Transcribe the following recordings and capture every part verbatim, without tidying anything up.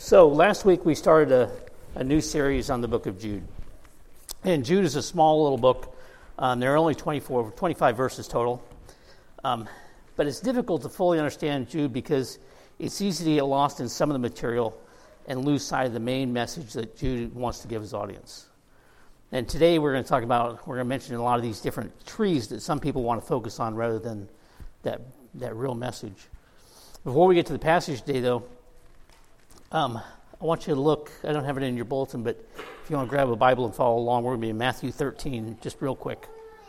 So last week we started a, a new series on the book of Jude. And Jude is a small little book. Um, there are only twenty-four, twenty-five verses total. Um, but it's difficult to fully understand Jude because it's easy to get lost in some of the material and lose sight of the main message that Jude wants to give his audience. And today we're going to talk about, we're going to mention a lot of these different trees that some people want to focus on rather than that, that real message. Before we get to the passage today, though, Um, I want you to look, I don't have it in your bulletin, but if you want to grab a Bible and follow along, we're going to be in Matthew thirteen, just real quick.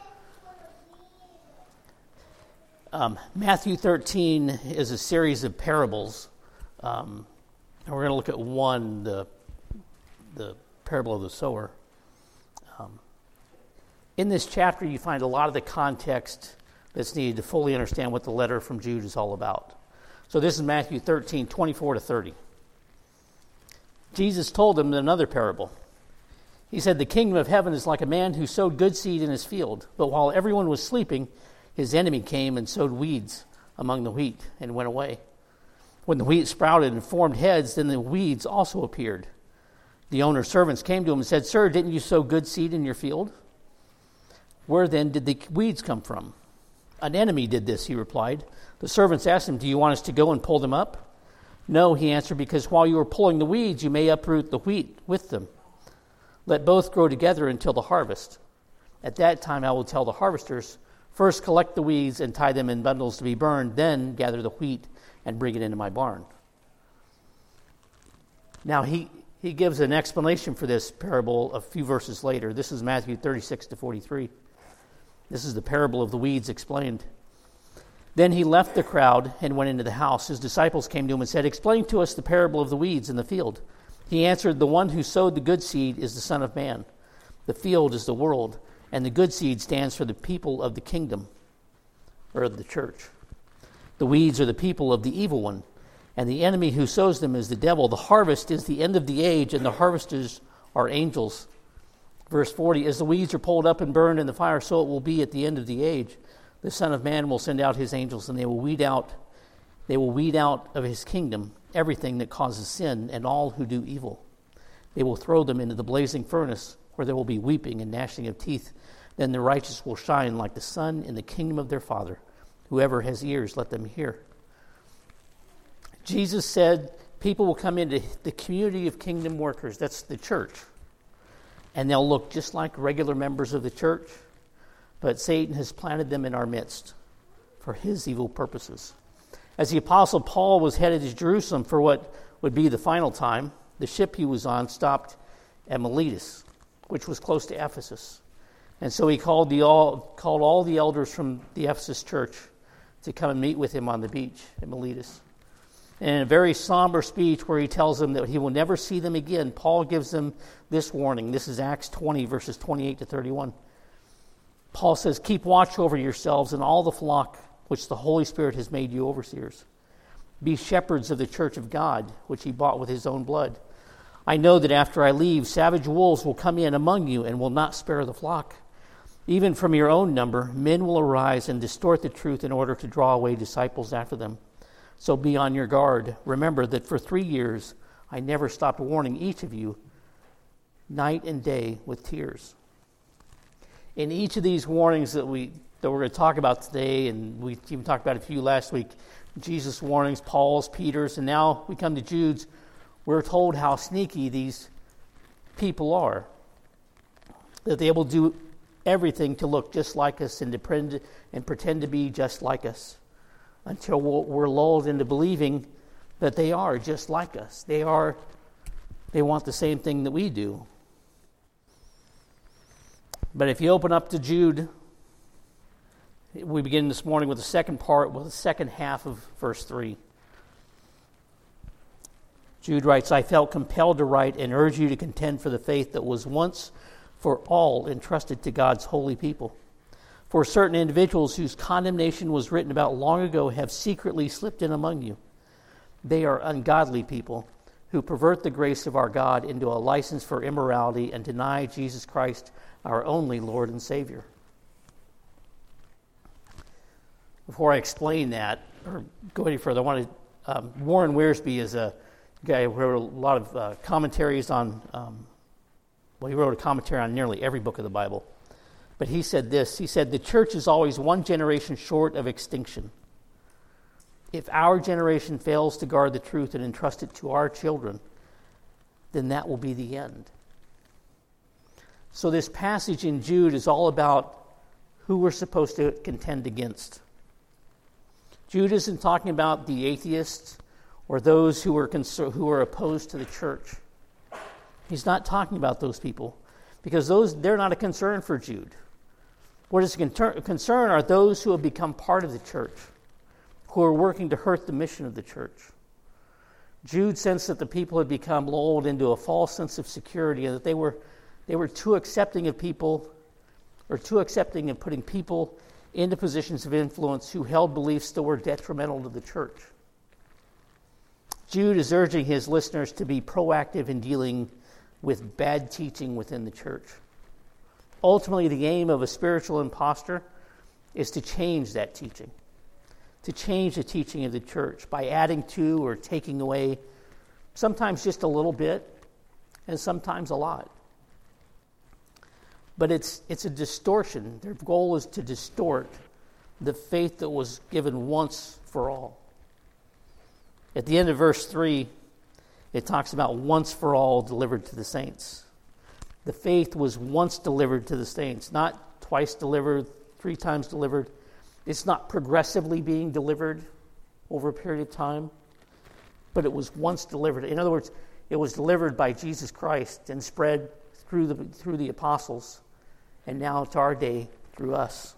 Um, Matthew thirteen is a series of parables, um, and we're going to look at one, the, the parable of the sower. Um, in this chapter, you find a lot of the context that's needed to fully understand what the letter from Jude is all about. So this is Matthew thirteen, twenty-four to thirty. Jesus told them another parable. He said, "The kingdom of heaven is like a man who sowed good seed in his field. But while everyone was sleeping, his enemy came and sowed weeds among the wheat and went away. When the wheat sprouted and formed heads, then the weeds also appeared. The owner's servants came to him and said, 'Sir, didn't you sow good seed in your field? Where then did the weeds come from?' 'An enemy did this,' he replied. The servants asked him, 'Do you want us to go and pull them up?' 'No,' he answered, 'because while you are pulling the weeds, you may uproot the wheat with them. Let both grow together until the harvest. At that time I will tell the harvesters, first collect the weeds and tie them in bundles to be burned, then gather the wheat and bring it into my barn.'" Now he, he gives an explanation for this parable a few verses later. This is Matthew thirty-six to forty-three. This is the parable of the weeds explained. Then he left the crowd and went into the house. His disciples came to him and said, "Explain to us the parable of the weeds in the field." He answered, "The one who sowed the good seed is the Son of Man. The field is the world, and the good seed stands for the people of the kingdom," or of the church. "The weeds are the people of the evil one, and the enemy who sows them is the devil. The harvest is the end of the age, and the harvesters are angels." Verse forty, "As the weeds are pulled up and burned in the fire, so it will be at the end of the age. The Son of Man will send out his angels, and they will weed out, they will weed out of his kingdom everything that causes sin and all who do evil. They will throw them into the blazing furnace, where there will be weeping and gnashing of teeth. Then the righteous will shine like the sun in the kingdom of their Father. Whoever has ears, let them hear." Jesus said people will come into the community of kingdom workers, that's the church, and they'll look just like regular members of the church, but Satan has planted them in our midst for his evil purposes. As the Apostle Paul was headed to Jerusalem for what would be the final time, the ship he was on stopped at Miletus, which was close to Ephesus. And so he called, the all, called all the elders from the Ephesus church to come and meet with him on the beach at Miletus. And in a very somber speech where he tells them that he will never see them again, Paul gives them this warning. This is Acts twenty, verses twenty-eight to thirty-one. Paul says, "Keep watch over yourselves and all the flock which the Holy Spirit has made you overseers. Be shepherds of the church of God, which he bought with his own blood. I know that after I leave, savage wolves will come in among you and will not spare the flock. Even from your own number, men will arise and distort the truth in order to draw away disciples after them. So be on your guard. Remember that for three years I never stopped warning each of you, night and day with tears." In each of these warnings that we that we're going to talk about today, and we even talked about a few last week, Jesus' warnings, Paul's, Peter's, and now we come to Jude's, we're told how sneaky these people are. That they will do everything to look just like us and, to pretend, and pretend to be just like us until we're lulled into believing that they are just like us. They are, they want the same thing that we do. But if you open up to Jude, we begin this morning with the second part, with the second half of verse three. Jude writes, "I felt compelled to write and urge you to contend for the faith that was once for all entrusted to God's holy people. For certain individuals whose condemnation was written about long ago have secretly slipped in among you. They are ungodly people who pervert the grace of our God into a license for immorality and deny Jesus Christ, our only Lord and Savior." Before I explain that, or go any further, I want to, um, Warren Wiersbe is a guy who wrote a lot of uh, commentaries on, um, well, he wrote a commentary on nearly every book of the Bible. But he said this, he said, the church is always one generation short of extinction. If our generation fails to guard the truth and entrust it to our children, then that will be the end. So this passage in Jude is all about who we're supposed to contend against. Jude isn't talking about the atheists or those who are conser- who are opposed to the church. He's not talking about those people because those they're not a concern for Jude. What is a concern are those who have become part of the church, who are working to hurt the mission of the church. Jude sensed that the people had become lulled into a false sense of security and that they were they were too accepting of people, or too accepting of putting people into positions of influence who held beliefs that were detrimental to the church. Jude is urging his listeners to be proactive in dealing with bad teaching within the church. Ultimately, the aim of a spiritual impostor is to change that teaching, to change the teaching of the church by adding to or taking away, sometimes just a little bit, and sometimes a lot. But it's it's a distortion. Their goal is to distort the faith that was given once for all. At the end of verse three, it talks about once for all delivered to the saints. The faith was once delivered to the saints, not twice delivered, three times delivered. It's not progressively being delivered over a period of time, but it was once delivered. In other words, it was delivered by Jesus Christ and spread through the through the apostles, and now to our day through us.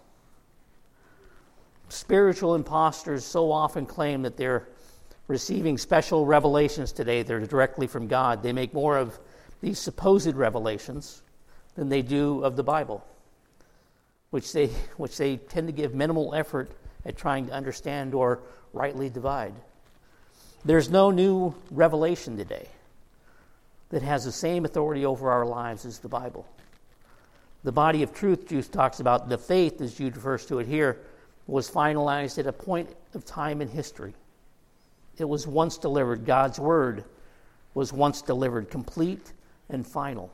Spiritual imposters so often claim that they're receiving special revelations today. They're directly from God. They make more of these supposed revelations than they do of the Bible, which they which they tend to give minimal effort at trying to understand or rightly divide. There's no new revelation today that has the same authority over our lives as the Bible. The body of truth Jude talks about, the faith, as Jude refers to it here, was finalized at a point of time in history. It was once delivered. God's word was once delivered, complete and final.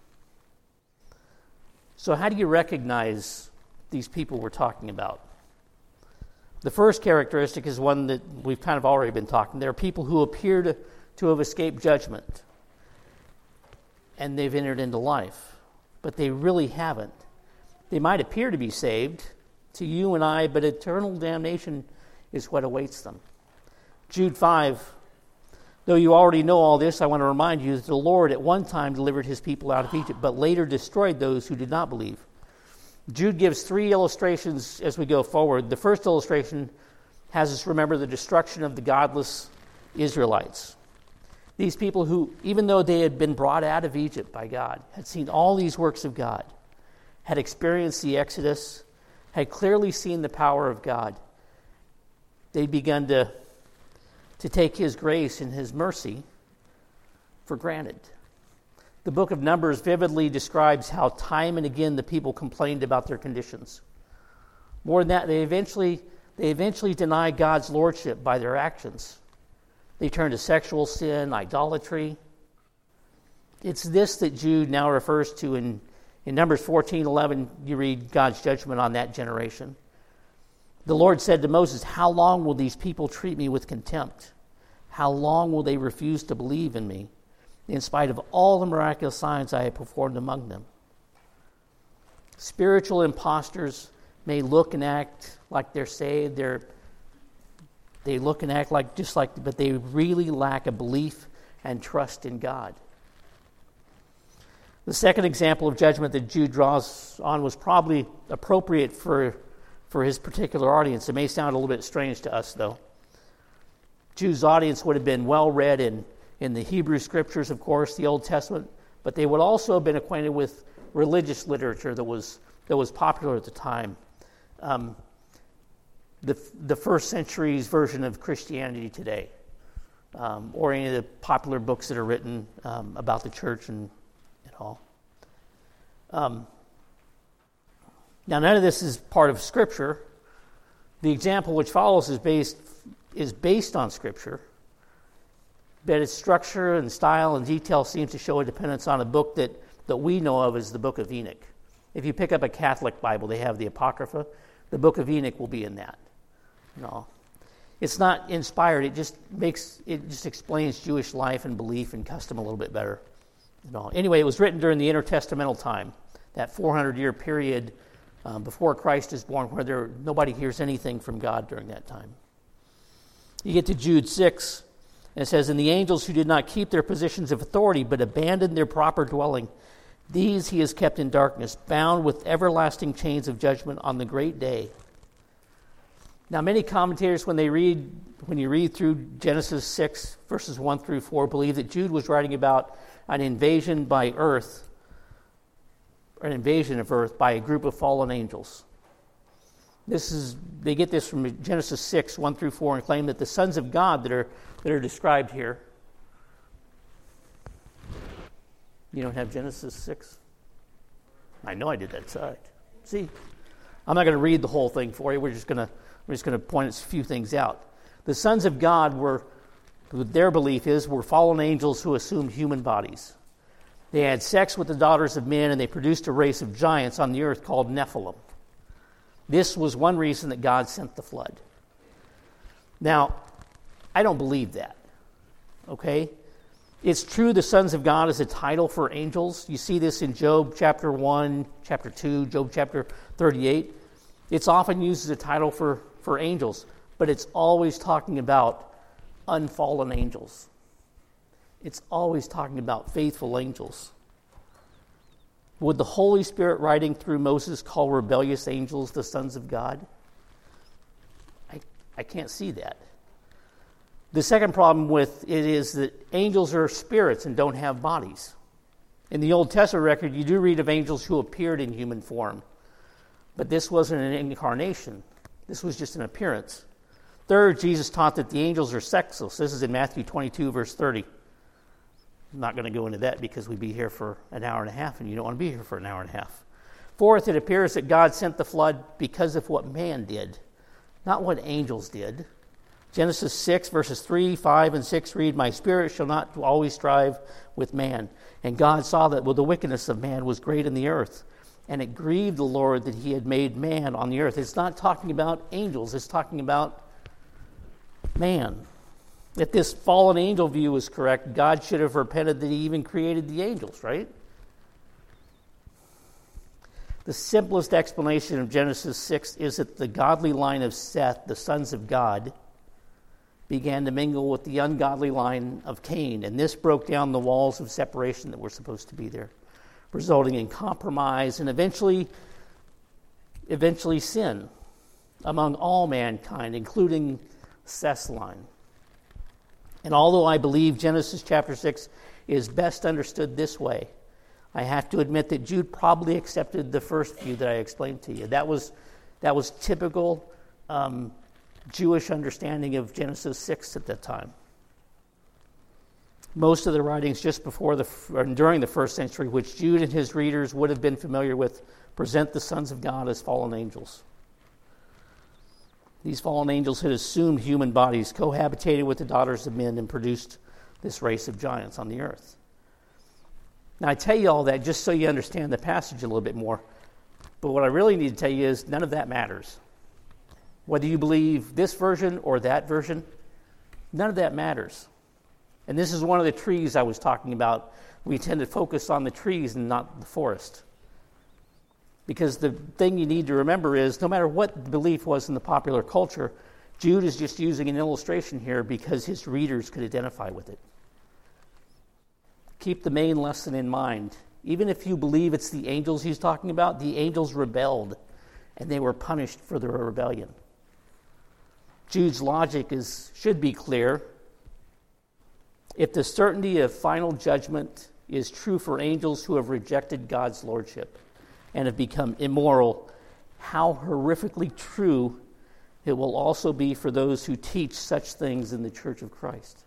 So how do you recognize these people we're talking about? The first characteristic is one that we've kind of already been talking. There are people who appear to, to have escaped judgment, and they've entered into life, but they really haven't. They might appear to be saved to you and I, but eternal damnation is what awaits them. Jude five, though you already know all this, I want to remind you that the Lord at one time delivered his people out of Egypt, but later destroyed those who did not believe. Jude gives three illustrations as we go forward. The first illustration has us remember the destruction of the godless Israelites. These people who, even though they had been brought out of Egypt by God, had seen all these works of God, had experienced the Exodus, had clearly seen the power of God, they'd begun to, to take his grace and his mercy for granted. The book of Numbers vividly describes how time and again the people complained about their conditions. More than that, they eventually they eventually denied God's lordship by their actions. They turned to sexual sin, idolatry. It's this that Jude now refers to in, in Numbers fourteen eleven. You read God's judgment on that generation. The Lord said to Moses, "How long will these people treat me with contempt? How long will they refuse to believe in me, in spite of all the miraculous signs I have performed among them?" Spiritual imposters may look and act like they're saved. They're, they look and act like just like, but they really lack a belief and trust in God. The second example of judgment that Jude draws on was probably appropriate for, for his particular audience. It may sound a little bit strange to us, though. Jude's audience would have been well read in in the Hebrew Scriptures, of course, the Old Testament, but they would also have been acquainted with religious literature that was that was popular at the time. Um, the the first century's version of Christianity today, um, or any of the popular books that are written um, about the church and, and all. Um, now, none of this is part of Scripture. The example which follows is based is based on Scripture. but its structure and style and detail seems to show a dependence on a book that, that we know of as the Book of Enoch. If you pick up a Catholic Bible, they have the Apocrypha. The Book of Enoch will be in that. No, it's not inspired. It just makes it just explains Jewish life and belief and custom a little bit better. You know. Anyway, it was written during the intertestamental time, that four hundred year period um, before Christ is born, where there nobody hears anything from God during that time. You get to Jude six, and it says, "And the angels who did not keep their positions of authority, but abandoned their proper dwelling, these he has kept in darkness, bound with everlasting chains of judgment on the great day." Now, many commentators, when they read, when you read through Genesis six, verses one through four, believe that Jude was writing about an invasion by earth, or an invasion of earth by a group of fallen angels. This is they get this from Genesis six, one through four, and claim that the sons of God that are that are described here. You don't have Genesis six? I know I did that side. See, I'm not going to read the whole thing for you. We're just going to we're just going to point a few things out. The sons of God were, their belief is, were fallen angels who assumed human bodies. They had sex with the daughters of men, and they produced a race of giants on the earth called Nephilim. This was one reason that God sent the flood. Now, I don't believe that. Okay? It's true the sons of God is a title for angels. You see this in Job chapter one, chapter two, Job chapter thirty-eight. It's often used as a title for, for angels, but it's always talking about unfallen angels. It's always talking about faithful angels. Would the Holy Spirit writing through Moses call rebellious angels the sons of God? I, I can't see that. The second problem with it is that angels are spirits and don't have bodies. In the Old Testament record, you do read of angels who appeared in human form. But this wasn't an incarnation. This was just an appearance. Third, Jesus taught that the angels are sexless. This is in Matthew twenty-two, verse thirty. I'm not going to go into that because we'd be here for an hour and a half, and you don't want to be here for an hour and a half. Fourth, it appears that God sent the flood because of what man did, not what angels did. Genesis six, verses three, five, and six read, "My spirit shall not always strive with man. And God saw that well, the wickedness of man was great in the earth, and it grieved the Lord that he had made man on the earth." It's not talking about angels. It's talking about man. If this fallen angel view is correct, God should have repented that he even created the angels, right? The simplest explanation of Genesis six is that the godly line of Seth, the sons of God, began to mingle with the ungodly line of Cain, and this broke down the walls of separation that were supposed to be there, resulting in compromise and eventually, eventually sin among all mankind, including Seth's line. And although I believe Genesis chapter six is best understood this way, I have to admit that Jude probably accepted the first view that I explained to you. That was that was typical um, Jewish understanding of Genesis six at that time. Most of the writings just before the or during the first century, which Jude and his readers would have been familiar with, present the sons of God as fallen angels. These fallen angels had assumed human bodies, cohabitated with the daughters of men, and produced this race of giants on the earth. Now, I tell you all that just so you understand the passage a little bit more. But what I really need to tell you is none of that matters. Whether you believe this version or that version, none of that matters. And this is one of the trees I was talking about. We tend to focus on the trees and not the forest. Because the thing you need to remember is, no matter what the belief was in the popular culture, Jude is just using an illustration here because his readers could identify with it. Keep the main lesson in mind. Even if you believe it's the angels he's talking about, the angels rebelled, and they were punished for their rebellion. Jude's logic is should be clear. If the certainty of final judgment is true for angels who have rejected God's lordship and have become immoral, how horrifically true it will also be for those who teach such things in the Church of Christ.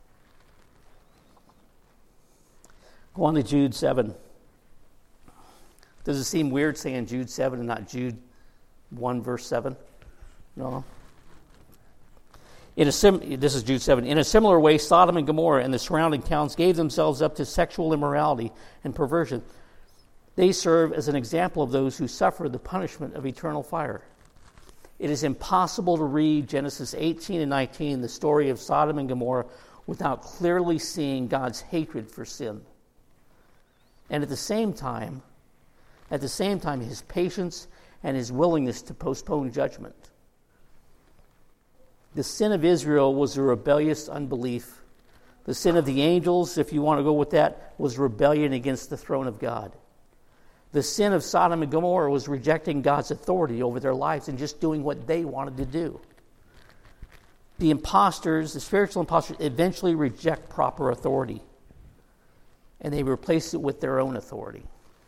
Go on to Jude seven. Does it seem weird saying Jude seven and not Jude one, verse seven? No. In a sim- this is Jude seven. In a similar way, Sodom and Gomorrah and the surrounding towns gave themselves up to sexual immorality and perversion. They serve as an example of those who suffer the punishment of eternal fire. It is impossible to read Genesis eighteen and nineteen, the story of Sodom and Gomorrah, without clearly seeing God's hatred for sin. And at the same time, at the same time, his patience and his willingness to postpone judgment. The sin of Israel was a rebellious unbelief. The sin of the angels, if you want to go with that, was rebellion against the throne of God. The sin of Sodom and Gomorrah was rejecting God's authority over their lives and just doing what they wanted to do. The imposters, the spiritual imposters, eventually reject proper authority, and they replace it with their own authority.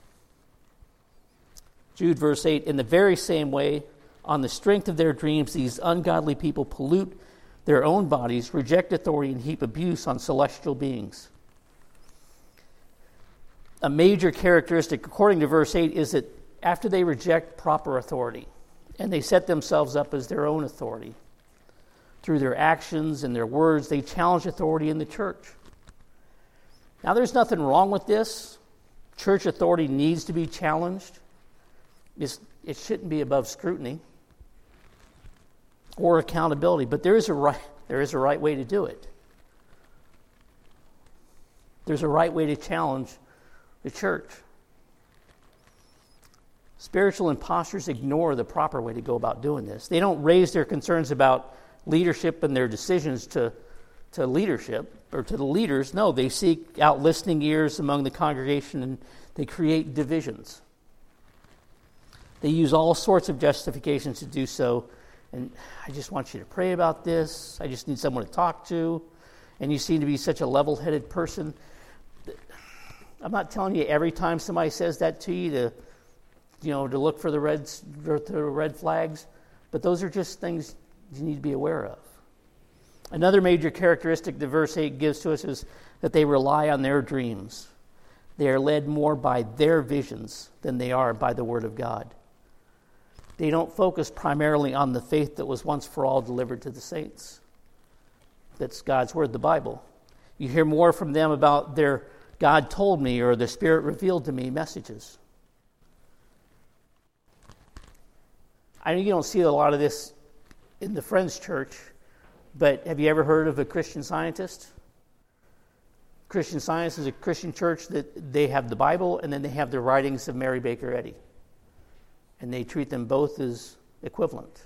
Jude verse eight, in the very same way, on the strength of their dreams, these ungodly people pollute their own bodies, reject authority, and heap abuse on celestial beings. A major characteristic, according to verse eight, is that after they reject proper authority, and they set themselves up as their own authority, through their actions and their words, they challenge authority in the church. Now, there's nothing wrong with this. Church authority needs to be challenged. It's, it shouldn't be above scrutiny or accountability, but there is a right, there is a right way to do it. There's a right way to challenge the church. Spiritual imposters ignore the proper way to go about doing this. They don't raise their concerns about leadership and their decisions to, to leadership or to the leaders. No, they seek out listening ears among the congregation, and they create divisions. They use all sorts of justifications to do so. And I just want you to pray about this. I just need someone to talk to. And you seem to be such a level-headed person. I'm not telling you every time somebody says that to you to, you know, to look for the red, the red flags, but those are just things you need to be aware of. Another major characteristic that verse eight gives to us is that they rely on their dreams. They are led more by their visions than they are by the Word of God. They don't focus primarily on the faith that was once for all delivered to the saints. That's God's Word, the Bible. You hear more from them about their God told me or the Spirit revealed to me messages. I know you don't see a lot of this in the Friends Church, but have you ever heard of a Christian Scientist? Christian Science is a Christian church that they have the Bible and then they have the writings of Mary Baker Eddy. And they treat them both as equivalent.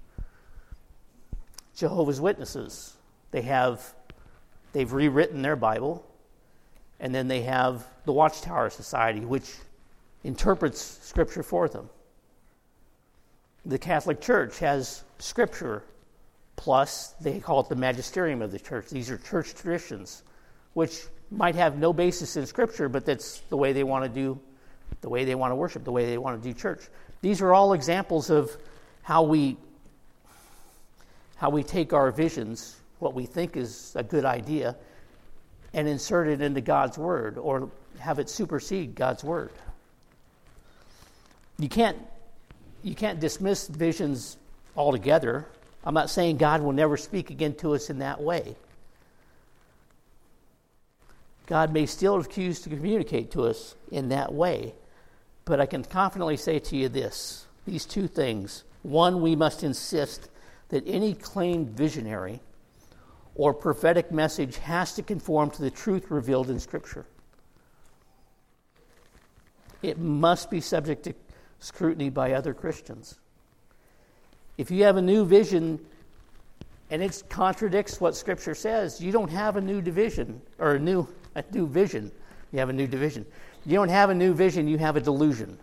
Jehovah's Witnesses, they have, they've rewritten their Bible, and then they have the Watchtower Society, which interprets Scripture for them. The Catholic Church has Scripture, plus they call it the magisterium of the church. These are church traditions, which might have no basis in Scripture, but that's the way they want to do, the way they want to worship, the way they want to do church. These are all examples of how we how we take our visions, what we think is a good idea, and insert it into God's Word or have it supersede God's Word. You can't you can't dismiss visions altogether. I'm not saying God will never speak again to us in that way. God may still refuse to communicate to us in that way. But I can confidently say to you this, these two things. One, we must insist that any claimed visionary or prophetic message has to conform to the truth revealed in Scripture. It must be subject to scrutiny by other Christians. If you have a new vision and it contradicts what Scripture says, you don't have a new division or a new a new vision. You have a new division. You don't have a new vision, you have a delusion.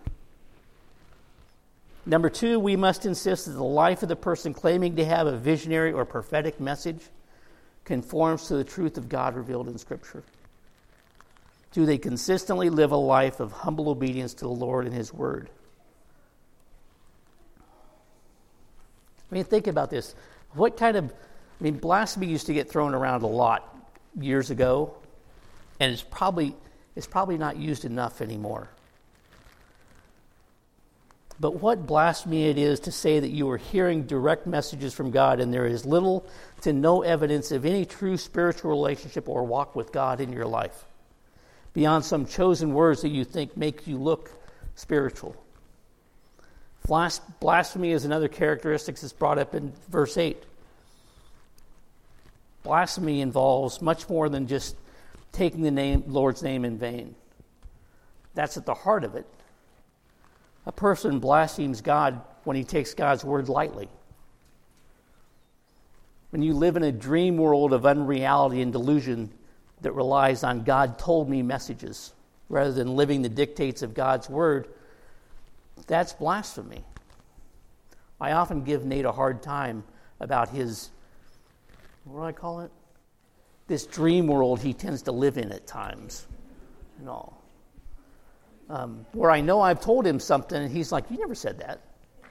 Number two, we must insist that the life of the person claiming to have a visionary or prophetic message conforms to the truth of God revealed in Scripture. Do they consistently live a life of humble obedience to the Lord and His Word? I mean, think about this. What kind of, I mean, blasphemy used to get thrown around a lot years ago, and it's probably... It's probably not used enough anymore. But what blasphemy it is to say that you are hearing direct messages from God and there is little to no evidence of any true spiritual relationship or walk with God in your life, beyond some chosen words that you think make you look spiritual. Blas- Blasphemy is another characteristic that's brought up in verse eight. Blasphemy involves much more than just taking the name, Lord's name in vain. That's at the heart of it. A person blasphemes God when he takes God's word lightly. When you live in a dream world of unreality and delusion that relies on God told me messages rather than living the dictates of God's word, that's blasphemy. I often give Nate a hard time about his, what do I call it? This dream world he tends to live in at times. And all. Um, where I know I've told him something, and he's like, you never said that.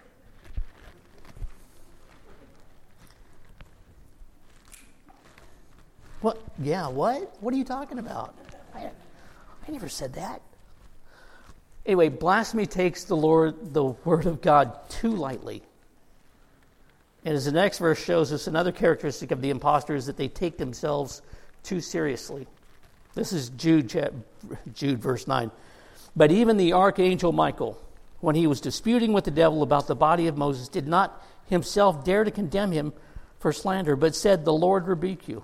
What? Yeah, what? What are you talking about? I, I never said that. Anyway, blasphemy takes the Lord, the word of God too lightly. And as the next verse shows us, another characteristic of the impostor is that they take themselves too seriously. This is Jude, Jude verse nine. But even the archangel Michael, when he was disputing with the devil about the body of Moses, did not himself dare to condemn him for slander, but said, the Lord rebuke you.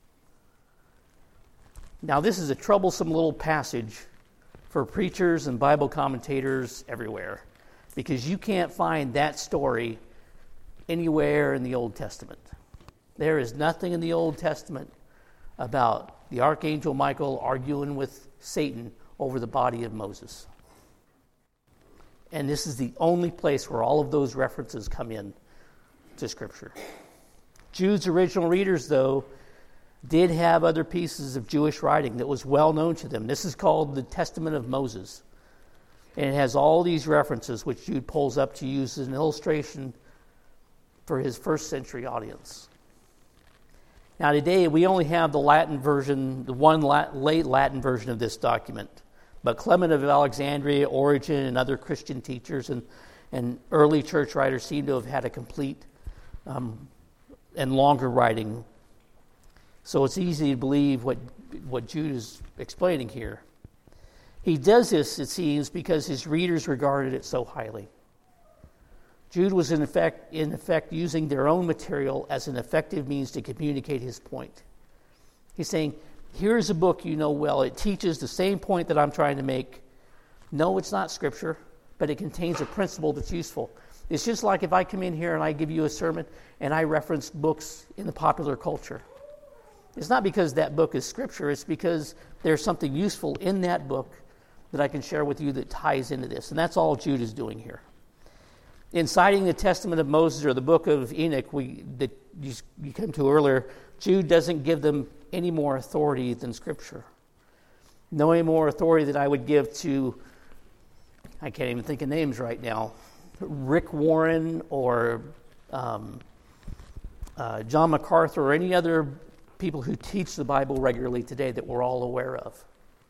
Now, this is a troublesome little passage for preachers and Bible commentators everywhere, because you can't find that story anywhere in the Old Testament. There is nothing in the Old Testament about the archangel Michael arguing with Satan over the body of Moses. And this is the only place where all of those references come in to Scripture. Jude's original readers, though, did have other pieces of Jewish writing that was well known to them. This is called the Testament of Moses. And it has all these references which Jude pulls up to use as an illustration for his first century audience. Now today we only have the Latin version, the one late Latin version of this document. But Clement of Alexandria, Origen, and other Christian teachers and, and early church writers seem to have had a complete um, and longer writing. So it's easy to believe what, what Jude is explaining here. He does this, it seems, because his readers regarded it so highly. Jude was in effect, in effect using their own material as an effective means to communicate his point. He's saying, here's a book you know well. It teaches the same point that I'm trying to make. No, it's not Scripture, but it contains a principle that's useful. It's just like if I come in here and I give you a sermon and I reference books in the popular culture. It's not because that book is Scripture. It's because there's something useful in that book that I can share with you that ties into this. And that's all Jude is doing here. In citing the Testament of Moses or the book of Enoch we, that you, you came to earlier, Jude doesn't give them any more authority than Scripture. No any more authority that I would give to, I can't even think of names right now, Rick Warren or um, uh, John MacArthur or any other people who teach the Bible regularly today that we're all aware of.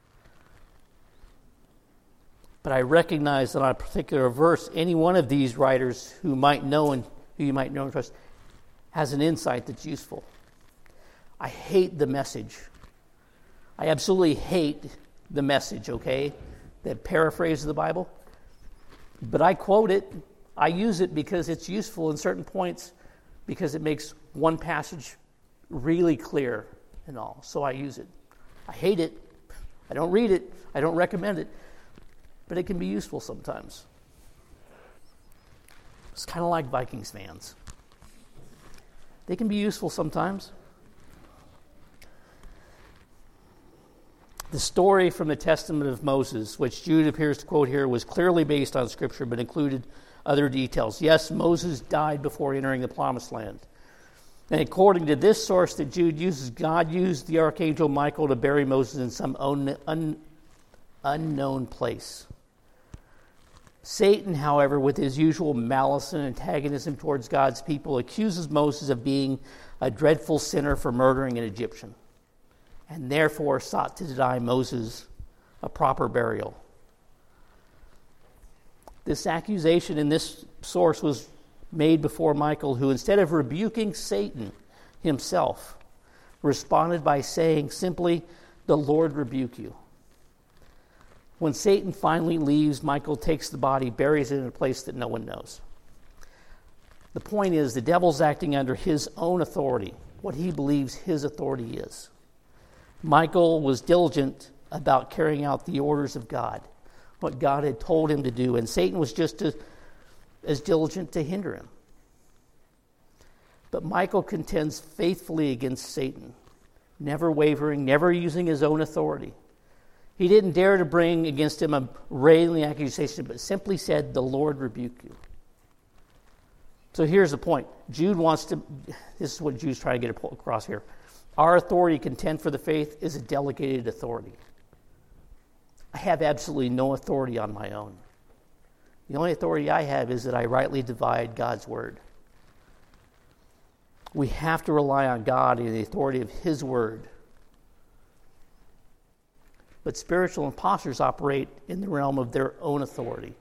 But I recognize that on a particular verse, any one of these writers who might know and who you might know and trust has an insight that's useful. I hate the message. I absolutely hate the message, okay, that paraphrases the Bible. But I quote it. I use it because it's useful in certain points, because it makes one passage really clear and all. So I use it. I hate it. I don't read it. I don't recommend it. But it can be useful sometimes. It's kind of like Vikings fans. They can be useful sometimes. The story from the Testament of Moses, which Jude appears to quote here, was clearly based on Scripture, but included other details. Yes, Moses died before entering the Promised Land. And according to this source that Jude uses, God used the archangel Michael to bury Moses in some un, un, unknown place. Satan, however, with his usual malice and antagonism towards God's people, accuses Moses of being a dreadful sinner for murdering an Egyptian, and therefore sought to deny Moses a proper burial. This accusation in this source was made before Michael, who instead of rebuking Satan himself, responded by saying simply, "The Lord rebuke you." When Satan finally leaves, Michael takes the body, buries it in a place that no one knows. The point is, the devil's acting under his own authority, what he believes his authority is. Michael was diligent about carrying out the orders of God, what God had told him to do, and Satan was just as, as diligent to hinder him. But Michael contends faithfully against Satan, never wavering, never using his own authority. He didn't dare to bring against him a railing accusation, but simply said, "The Lord rebuke you." So here's the point. Jude wants to, this is what Jude's trying to get across here. Our authority to contend for the faith is a delegated authority. I have absolutely no authority on my own. The only authority I have is that I rightly divide God's word. We have to rely on God and the authority of his word. But spiritual imposters operate in the realm of their own authority.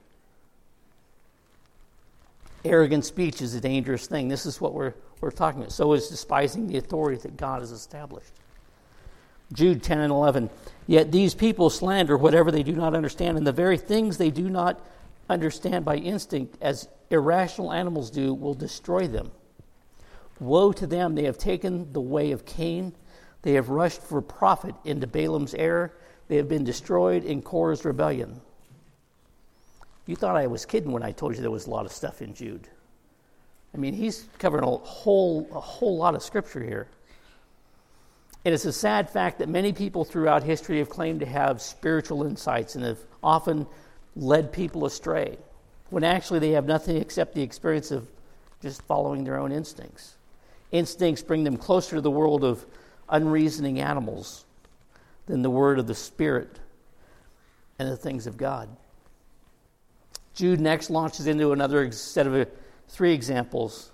Arrogant speech is a dangerous thing. This is what we're, we're talking about. So is despising the authority that God has established. Jude ten and eleven. Yet these people slander whatever they do not understand, and the very things they do not understand by instinct, as irrational animals do, will destroy them. Woe to them, they have taken the way of Cain. They have rushed for profit into Balaam's error. They have been destroyed in Korah's rebellion. You thought I was kidding when I told you there was a lot of stuff in Jude. I mean, he's covering a whole, a whole lot of scripture here. It is a sad fact that many people throughout history have claimed to have spiritual insights and have often led people astray, when actually they have nothing except the experience of just following their own instincts. Instincts bring them closer to the world of unreasoning animals than the word of the Spirit and the things of God. Jude next launches into another set of three examples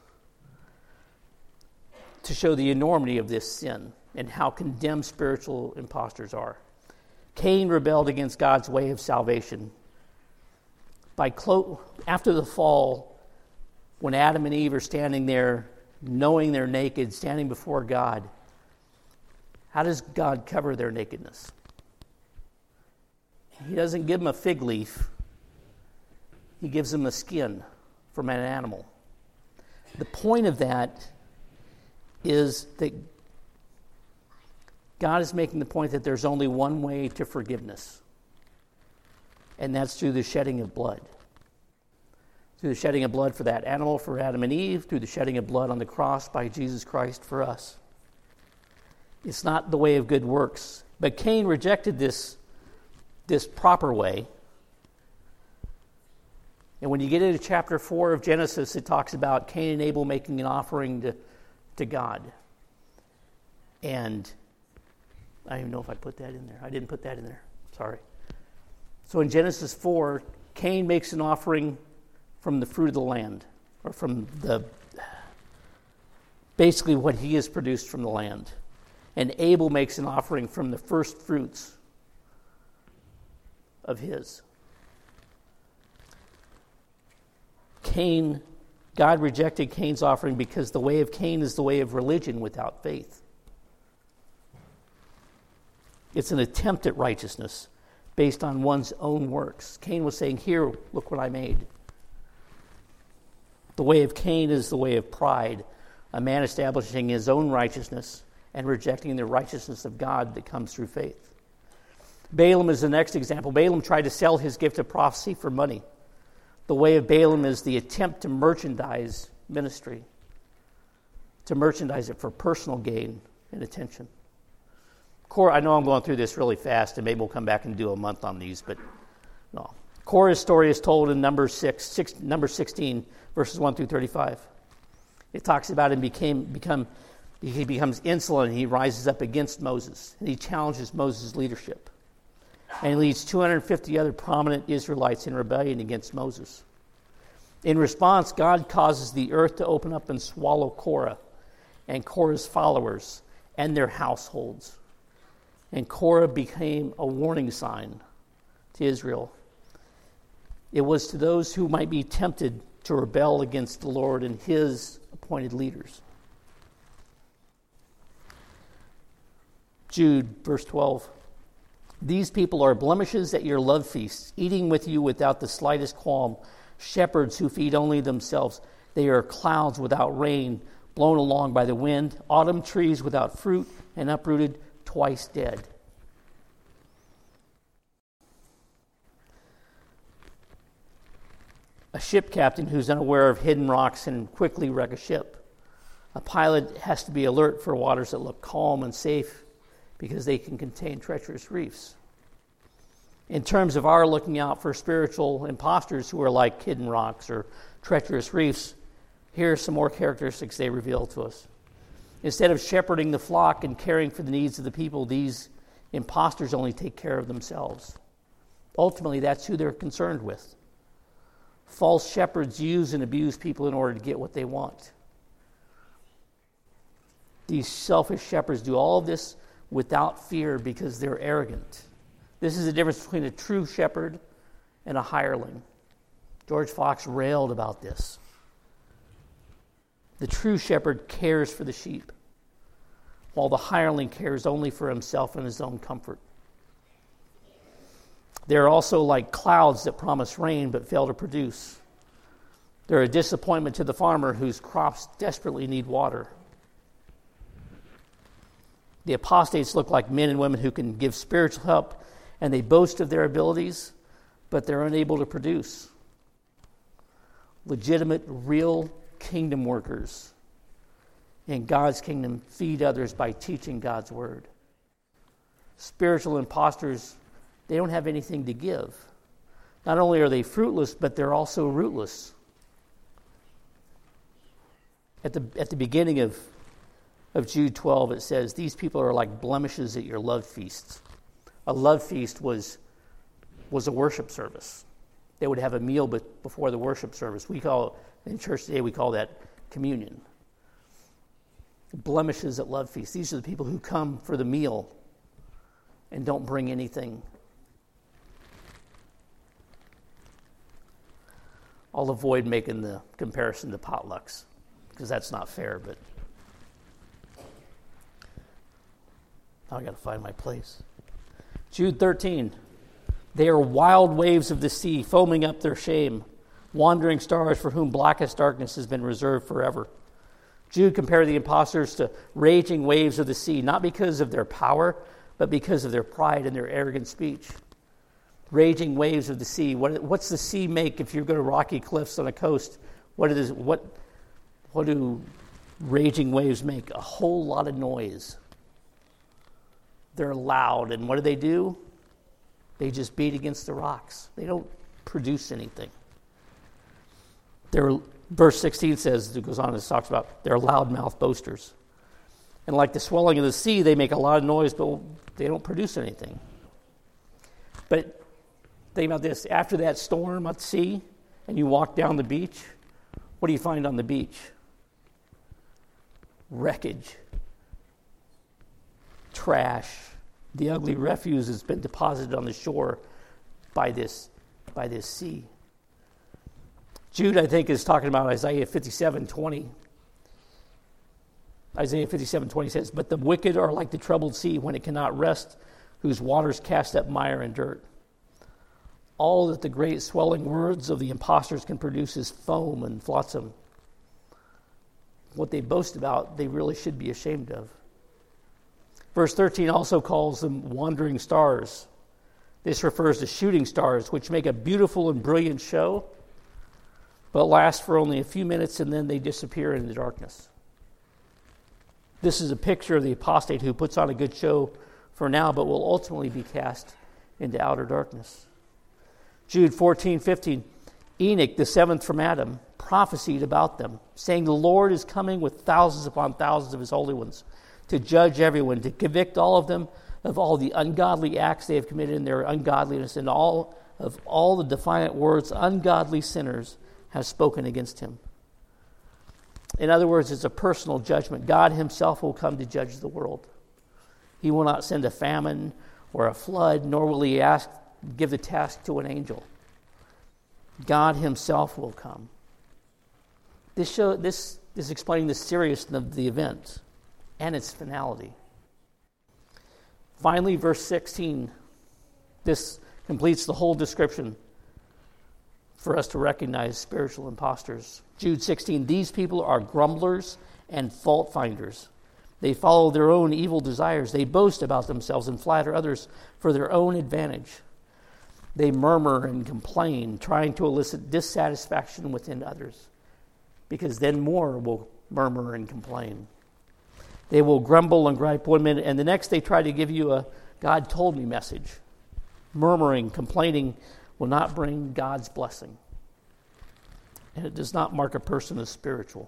to show the enormity of this sin and how condemned spiritual impostors are. Cain rebelled against God's way of salvation. By clo- after the fall, when Adam and Eve are standing there, knowing they're naked, standing before God, how does God cover their nakedness? He doesn't give them a fig leaf. He gives them a skin from an animal. The point of that is that God is making the point that there's only one way to forgiveness, and that's through the shedding of blood. Through the shedding of blood for that animal, for Adam and Eve, through the shedding of blood on the cross by Jesus Christ for us. It's not the way of good works. But Cain rejected this, this proper way. And when you get into chapter four of Genesis, it talks about Cain and Abel making an offering to, to God. And I don't even know if I put that in there. I didn't put that in there. Sorry. So in Genesis four, Cain makes an offering from the fruit of the land, or from the, basically what he has produced from the land. And Abel makes an offering from the first fruits of his. Cain, God rejected Cain's offering because the way of Cain is the way of religion without faith. It's an attempt at righteousness based on one's own works. Cain was saying, "Here, look what I made." The way of Cain is the way of pride, a man establishing his own righteousness and rejecting the righteousness of God that comes through faith. Balaam is the next example. Balaam tried to sell his gift of prophecy for money. The way of Balaam is the attempt to merchandise ministry, to merchandise it for personal gain and attention. Korah, I know I'm going through this really fast, and maybe we'll come back and do a month on these, but no. Korah's story is told in number six, six, number sixteen, verses one through thirty-five. It talks about him became become he becomes insolent, and he rises up against Moses, and he challenges Moses' leadership. And he leads two hundred fifty other prominent Israelites in rebellion against Moses. In response, God causes the earth to open up and swallow Korah and Korah's followers and their households. And Korah became a warning sign to Israel. It was to those who might be tempted to rebel against the Lord and his appointed leaders. Jude, verse twelve. These people are blemishes at your love feasts, eating with you without the slightest qualm, shepherds who feed only themselves. They are clouds without rain, blown along by the wind, autumn trees without fruit, and uprooted, twice dead. A ship captain who's unaware of hidden rocks can quickly wreck a ship. A pilot has to be alert for waters that look calm and safe because they can contain treacherous reefs. In terms of our looking out for spiritual imposters who are like hidden rocks or treacherous reefs, here are some more characteristics they reveal to us. Instead of shepherding the flock and caring for the needs of the people, these imposters only take care of themselves. Ultimately, that's who they're concerned with. False shepherds use and abuse people in order to get what they want. These selfish shepherds do all of this without fear because they're arrogant. This is the difference between a true shepherd and a hireling. George Fox railed about this. The true shepherd cares for the sheep, while the hireling cares only for himself and his own comfort. They're also like clouds that promise rain but fail to produce. They're a disappointment to the farmer whose crops desperately need water. The apostates look like men and women who can give spiritual help, and they boast of their abilities, but they're unable to produce. Legitimate, real kingdom workers in God's kingdom feed others by teaching God's word. Spiritual imposters, they don't have anything to give. Not only are they fruitless, but they're also rootless. At the at the beginning of, of Jude twelve, it says, these people are like blemishes at your love feasts. A love feast was, was a worship service. They would have a meal before the worship service. We call, in church today, we call that communion. Blemishes at love feasts. These are the people who come for the meal and don't bring anything. I'll avoid making the comparison to potlucks because that's not fair, but now I got to find my place. Jude thirteen. They are wild waves of the sea, foaming up their shame, wandering stars for whom blackest darkness has been reserved forever. Jude compared the impostors to raging waves of the sea, not because of their power, but because of their pride and their arrogant speech. Raging waves of the sea. What, what's the sea make if you go to rocky cliffs on a coast? What is what? What do raging waves make? A whole lot of noise. They're loud, and what do they do? They just beat against the rocks. They don't produce anything. They're, verse sixteen says, it goes on and it talks about they're loudmouth boasters. And like the swelling of the sea, they make a lot of noise, but they don't produce anything. But think about this. After that storm at sea, and you walk down the beach, what do you find on the beach? Wreckage. Trash. The ugly refuse has been deposited on the shore by this, by this sea. Jude, I think, is talking about Isaiah fifty-seven twenty. Isaiah fifty-seven twenty says, but the wicked are like the troubled sea when it cannot rest, whose waters cast up mire and dirt. All that the great swelling words of the impostors can produce is foam and flotsam. What they boast about, they really should be ashamed of. Verse thirteen also calls them wandering stars. This refers to shooting stars, which make a beautiful and brilliant show, but last for only a few minutes and then they disappear in the darkness. This is a picture of the apostate who puts on a good show for now, but will ultimately be cast into outer darkness. Jude fourteen fifteen. Enoch, the seventh from Adam, prophesied about them, saying, the Lord is coming with thousands upon thousands of his holy ones, to judge everyone, to convict all of them of all the ungodly acts they have committed in their ungodliness, and all of all the defiant words ungodly sinners have spoken against him. In other words, it's a personal judgment. God himself will come to judge the world. He will not send a famine or a flood, nor will he ask give the task to an angel. God himself will come. This show, this is explaining the seriousness of the event and its finality. Finally, verse sixteen. This completes the whole description for us to recognize spiritual impostors. Jude sixteen, these people are grumblers and fault finders. They follow their own evil desires. They boast about themselves and flatter others for their own advantage. They murmur and complain, trying to elicit dissatisfaction within others, because then more will murmur and complain. They will grumble and gripe one minute, and the next they try to give you a God told me message. Murmuring, complaining will not bring God's blessing. And it does not mark a person as spiritual.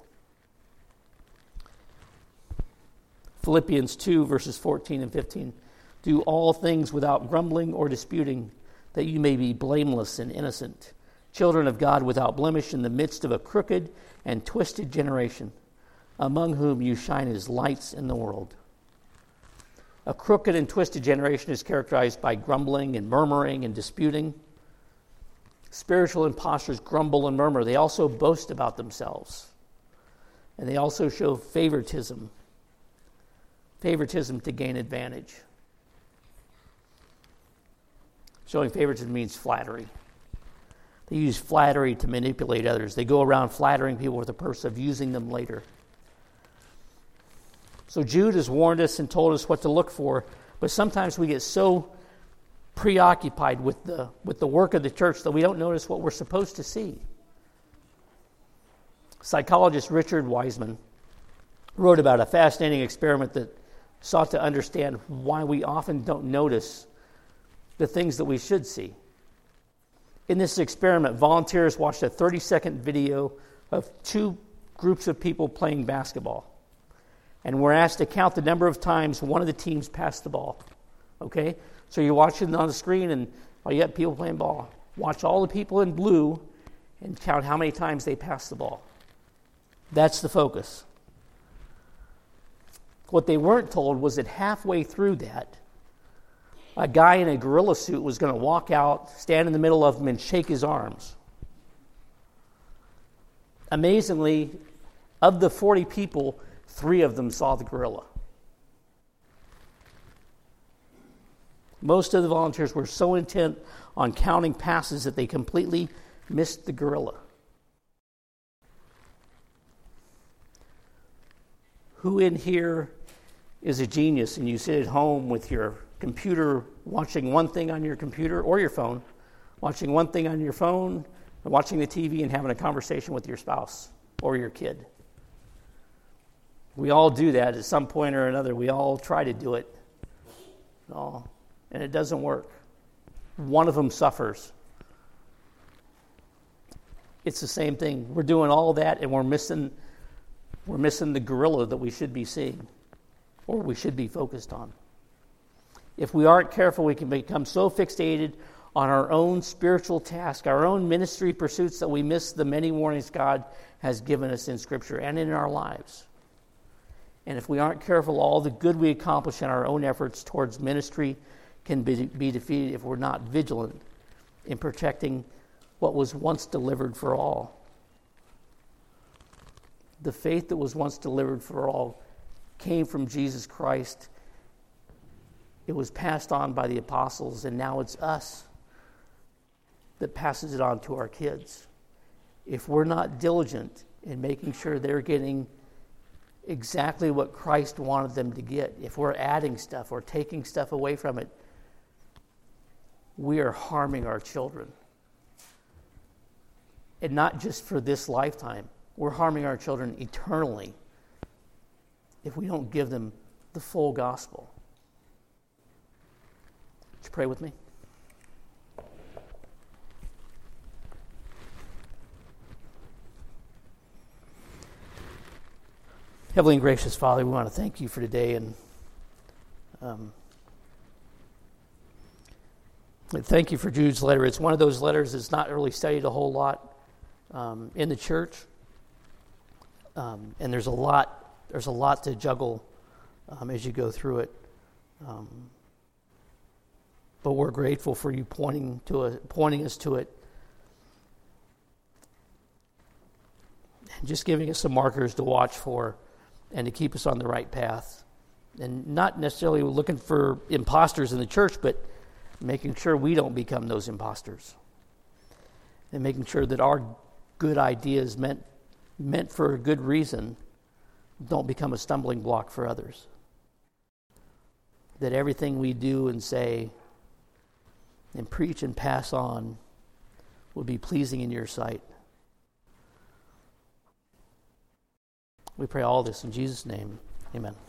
Philippians two, verses fourteen and fifteen. Do all things without grumbling or disputing, that you may be blameless and innocent, children of God without blemish in the midst of a crooked and twisted generation, among whom you shine as lights in the world. A crooked and twisted generation is characterized by grumbling and murmuring and disputing. Spiritual impostors grumble and murmur. They also boast about themselves. And they also show favoritism. Favoritism to gain advantage. Showing favoritism means flattery. They use flattery to manipulate others. They go around flattering people with the purpose of using them later. So Jude has warned us and told us what to look for, but sometimes we get so preoccupied with the with the work of the church that we don't notice what we're supposed to see. Psychologist Richard Wiseman wrote about a fascinating experiment that sought to understand why we often don't notice the things that we should see. In this experiment, volunteers watched a thirty-second video of two groups of people playing basketball, and were asked to count the number of times one of the teams passed the ball. Okay? So you're watching on the screen, and oh, you got people playing ball. Watch all the people in blue and count how many times they pass the ball. That's the focus. What they weren't told was that halfway through that, a guy in a gorilla suit was going to walk out, stand in the middle of them, and shake his arms. Amazingly, of the forty people, three of them saw the gorilla. Most of the volunteers were so intent on counting passes that they completely missed the gorilla. Who in here is a genius and you sit at home with your computer watching one thing on your computer or your phone, watching one thing on your phone, and watching the T V and having a conversation with your spouse or your kid? We all do that at some point or another. We all try to do it. No, and it doesn't work. One of them suffers. It's the same thing. We're doing all that and we're missing we're missing the gorilla that we should be seeing or we should be focused on. If we aren't careful, we can become so fixated on our own spiritual task, our own ministry pursuits, that we miss the many warnings God has given us in Scripture and in our lives. And if we aren't careful, all the good we accomplish in our own efforts towards ministry can be, be defeated if we're not vigilant in protecting what was once delivered for all. The faith that was once delivered for all came from Jesus Christ. It was passed on by the apostles, and now it's us that passes it on to our kids. If we're not diligent in making sure they're getting exactly what Christ wanted them to get, if we're adding stuff or taking stuff away from it, we are harming our children. And not just for this lifetime. We're harming our children eternally if we don't give them the full gospel. Would you pray with me? Heavenly and gracious Father, we want to thank you for today, and um, thank you for Jude's letter. It's one of those letters that's not really studied a whole lot um, in the church, um, and there's a lot there's a lot to juggle um, as you go through it. Um, but we're grateful for you pointing to a, pointing us to it just giving us some markers to watch for and to keep us on the right path. And not necessarily looking for imposters in the church, but making sure we don't become those imposters. And making sure that our good ideas meant meant for a good reason don't become a stumbling block for others. That everything we do and say and preach and pass on will be pleasing in your sight. We pray all this in Jesus' name. Amen.